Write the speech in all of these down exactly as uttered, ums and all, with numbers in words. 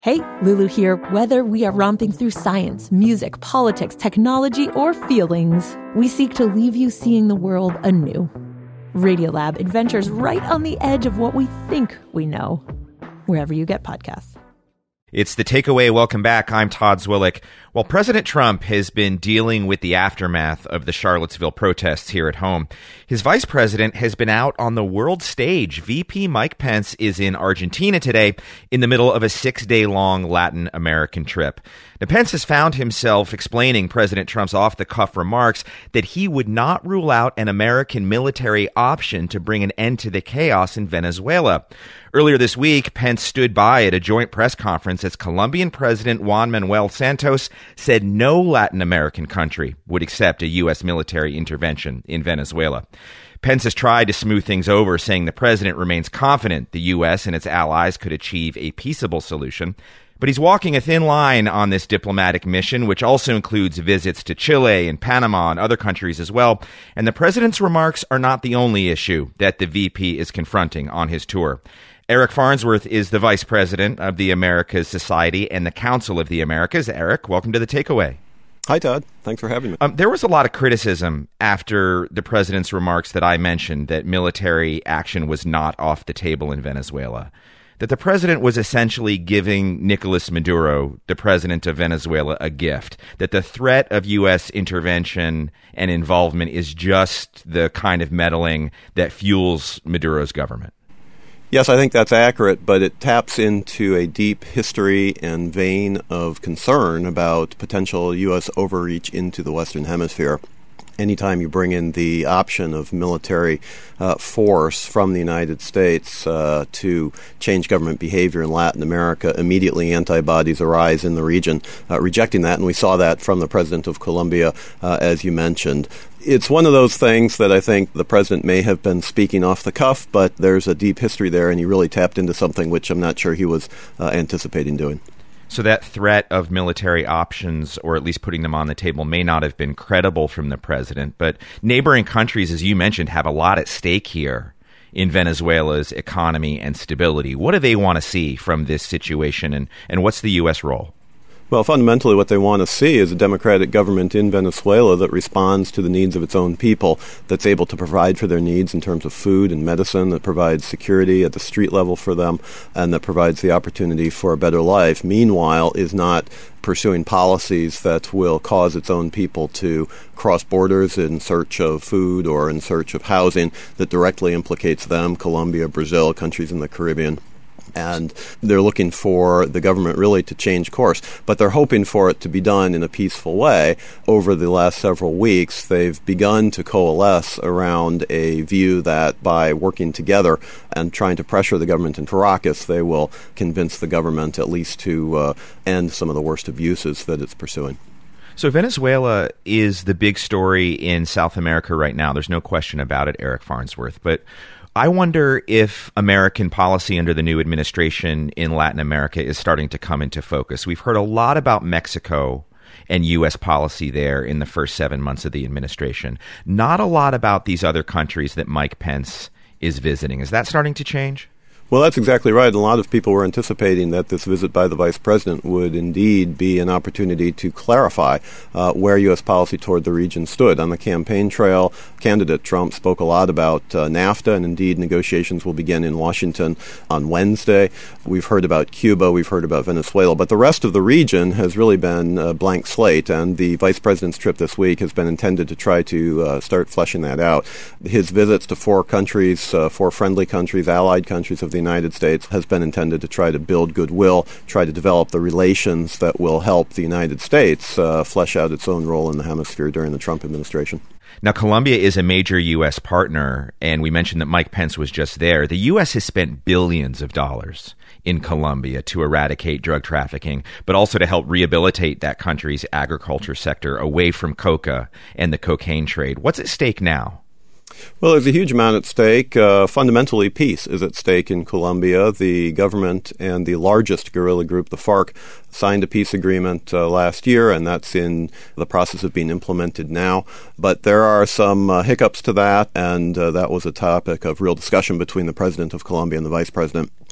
Hey, Lulu here. Whether we are romping through science, music, politics, technology, or feelings, we seek to leave you seeing the world anew. Radiolab adventures right on the edge of what we think we know, wherever you get podcasts. It's The Takeaway. Welcome back. I'm Todd Zwillich. While President Trump has been dealing with the aftermath of the Charlottesville protests here at home, his vice president has been out on the world stage. V P Mike Pence is in Argentina today in the middle of a six-day-long Latin American trip. Now, Pence has found himself explaining President Trump's off-the-cuff remarks that he would not rule out an American military option to bring an end to the chaos in Venezuela. Earlier this week, Pence stood by at a joint press conference as Colombian President Juan Manuel Santos said no Latin American country would accept a U S military intervention in Venezuela. Pence has tried to smooth things over, saying the president remains confident the U S and its allies could achieve a peaceable solution. But he's walking a thin line on this diplomatic mission, which also includes visits to Chile and Panama and other countries as well. And the president's remarks are not the only issue that the V P is confronting on his tour. Eric Farnsworth is the vice president of the Americas Society and the Council of the Americas. Eric, welcome to The Takeaway. Hi, Todd. Thanks for having me. Um, there was a lot of criticism after the president's remarks that I mentioned that military action was not off the table in Venezuela, that the president was essentially giving Nicolas Maduro, the president of Venezuela, a gift, that the threat of U S intervention and involvement is just the kind of meddling that fuels Maduro's government. Yes, I think that's accurate, but it taps into a deep history and vein of concern about potential U S overreach into the Western Hemisphere. Anytime you bring in the option of military uh, force from the United States uh, to change government behavior in Latin America, immediately antibodies arise in the region, uh, rejecting that. And we saw that from the president of Colombia, uh, as you mentioned. It's one of those things that I think the president may have been speaking off the cuff, but there's a deep history there, and he really tapped into something which I'm not sure he was uh, anticipating doing. So that threat of military options, or at least putting them on the table, may not have been credible from the president. But neighboring countries, as you mentioned, have a lot at stake here in Venezuela's economy and stability. What do they want to see from this situation, and, and what's the U S role? Well, fundamentally, what they want to see is a democratic government in Venezuela that responds to the needs of its own people, that's able to provide for their needs in terms of food and medicine, that provides security at the street level for them, and that provides the opportunity for a better life. Meanwhile, is not pursuing policies that will cause its own people to cross borders in search of food or in search of housing that directly implicates them, Colombia, Brazil, countries in the Caribbean. And they're looking for the government really to change course. But they're hoping for it to be done in a peaceful way. Over the last several weeks, they've begun to coalesce around a view that by working together and trying to pressure the government in Caracas, they will convince the government at least to uh, end some of the worst abuses that it's pursuing. So Venezuela is the big story in South America right now. There's no question about it, Eric Farnsworth. But I wonder if American policy under the new administration in Latin America is starting to come into focus. We've heard a lot about Mexico and U S policy there in the first seven months of the administration. Not a lot about these other countries that Mike Pence is visiting. Is that starting to change? Well, that's exactly right. A lot of people were anticipating that this visit by the vice president would indeed be an opportunity to clarify uh, where U S policy toward the region stood. On the campaign trail, candidate Trump spoke a lot about uh, NAFTA, and indeed negotiations will begin in Washington on Wednesday. We've heard about Cuba, we've heard about Venezuela, but the rest of the region has really been a blank slate, and the vice president's trip this week has been intended to try to uh, start fleshing that out. His visits to four countries, uh, four friendly countries, allied countries of the United States, has been intended to try to build goodwill, try to develop the relations that will help the United States uh, flesh out its own role in the hemisphere during the Trump administration. Now, Colombia is a major U S partner, and we mentioned that Mike Pence was just there. The U S has spent billions of dollars in Colombia to eradicate drug trafficking, but also to help rehabilitate that country's agriculture sector away from coca and the cocaine trade. What's at stake now? Well, there's a huge amount at stake. Uh, fundamentally, peace is at stake in Colombia. The government and the largest guerrilla group, the FARC, signed a peace agreement uh, last year, and that's in the process of being implemented now. But there are some uh, hiccups to that, and uh, that was a topic of real discussion between the president of Colombia and the vice president.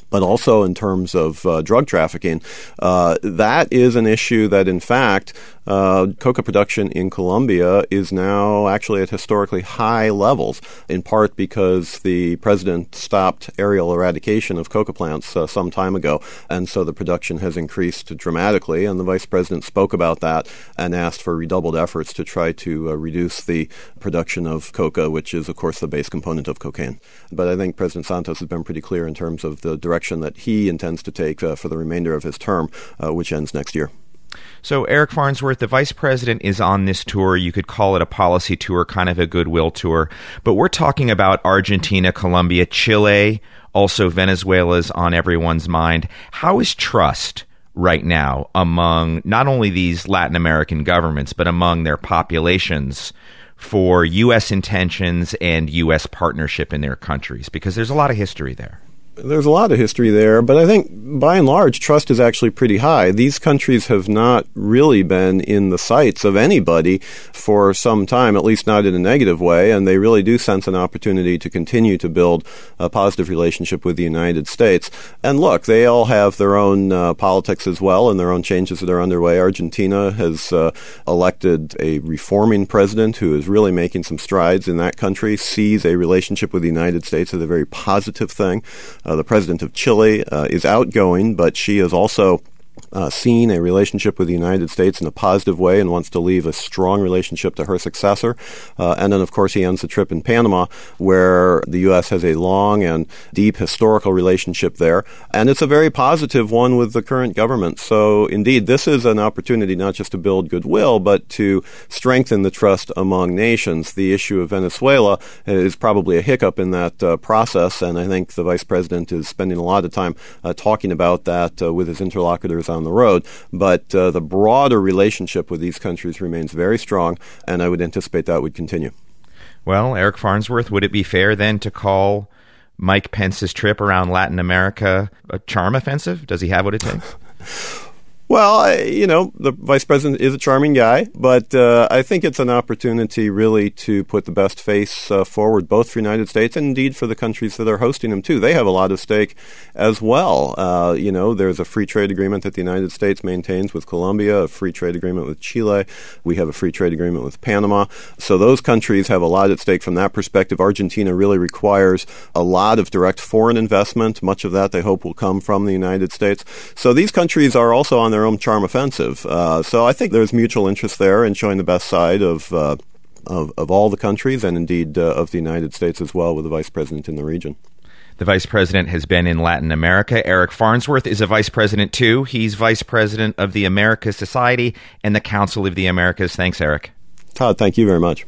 but also in terms of uh, drug trafficking. Uh, that is an issue that, in fact, uh, coca production in Colombia is now actually at historically high levels, in part because the president stopped aerial eradication of coca plants uh, some time ago, and so the production has increased dramatically, and the vice president spoke about that and asked for redoubled efforts to try to uh, reduce the production of coca, which is, of course, the base component of cocaine. But I think President Santos has been pretty clear in terms of the direction that he intends to take uh, for the remainder of his term, uh, which ends next year. So, Eric Farnsworth, the vice president is on this tour. You could call it a policy tour, kind of a goodwill tour. But we're talking about Argentina, Colombia, Chile, also Venezuela's on everyone's mind. How is trust right now among not only these Latin American governments, but among their populations for U S intentions and U S partnership in their countries? Because there's a lot of history there. There's a lot of history there, but I think by and large, trust is actually pretty high. These countries have not really been in the sights of anybody for some time, at least not in a negative way, and they really do sense an opportunity to continue to build a positive relationship with the United States. And look, they all have their own uh, politics as well and their own changes that are underway. Argentina has uh, elected a reforming president who is really making some strides in that country, sees a relationship with the United States as a very positive thing. Uh, the president of Chile uh, is outgoing, but she is also uh, seen a relationship with the United States in a positive way and wants to leave a strong relationship to her successor. Uh, and then, of course, he ends the trip in Panama, where the U S has a long and deep historical relationship there. And it's a very positive one with the current government. So, indeed, this is an opportunity not just to build goodwill, but to strengthen the trust among nations. The issue of Venezuela is probably a hiccup in that uh, process, and I think the vice president is spending a lot of time uh, talking about that uh, with his interlocutors on the road. But uh, the broader relationship with these countries remains very strong, and I would anticipate that would continue. Well, Eric Farnsworth, would it be fair then to call Mike Pence's trip around Latin America a charm offensive? Does he have what it takes? Well, I, you know, the vice president is a charming guy, but uh, I think it's an opportunity really to put the best face uh, forward, both for the United States and indeed for the countries that are hosting him, too. They have a lot of stake as well. Uh, you know, there's a free trade agreement that the United States maintains with Colombia, a free trade agreement with Chile. We have a free trade agreement with Panama. So those countries have a lot at stake from that perspective. Argentina really requires a lot of direct foreign investment. Much of that, they hope, will come from the United States. So these countries are also on their own charm offensive. Uh, so I think there's mutual interest there in showing the best side of uh, of, of all the countries and indeed uh, of the United States as well with the vice president in the region. The vice president has been in Latin America. Eric Farnsworth is a vice president too. He's vice president of the Americas Society and the Council of the Americas. Thanks, Eric. Todd, thank you very much.